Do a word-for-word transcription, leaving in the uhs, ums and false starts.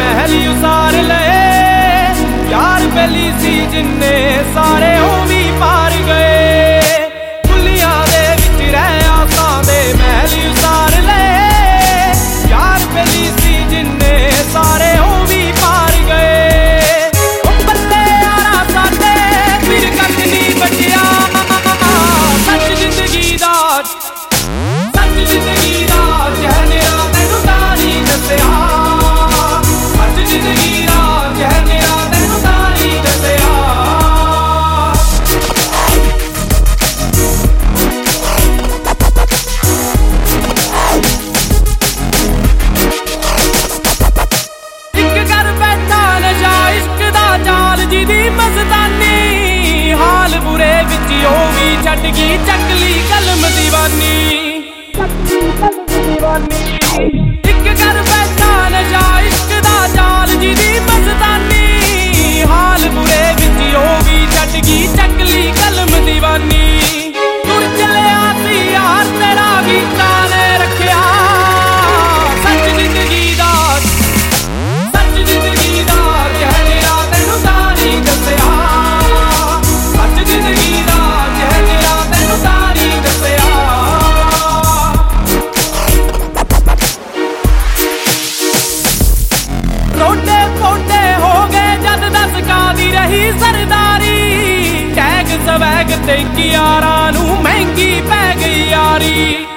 महल उसार लए यार बेली सी जिन्ने सारे ओ भी पार गए फुलियां दे विच रह आसां दे महल उसार लए यार बेली सी जिन्ने सारे ओ भी पार गए ओ बल्ले यारा साडे फिर कख नहीं बचिया सच जिंदगी दा सच जिंदगी दा कहनेरा तैनू तारी दस्सिया सच जिंदगी दा कहनेरा तैनू तारी दस्सिया इक कर बैठा नशा इश्क दा जाल जिदी मस्तानी हाल बुरे विच ओ भी छड्ड गई चकली कलम दीवानी इक कर बैठा नशा इश्क दा जाल जिदी मस्तानी हाल बुरे विच ओ भी छड्ड गई चकली कलम दीवानी तुर चलिया सी यार तेरा गीता ने रखिया सच जिंदगी दा सच जिंदगी दा कहनेरा तैनू तारी दस्सिया सच जिंदगी दा कहनेरा तैनू तारी दस्सिया रोटे पोटे हो गए जद दस कादी रही सरदारी टैग स्वैग ते यारां नू महंगी पै गई यारी।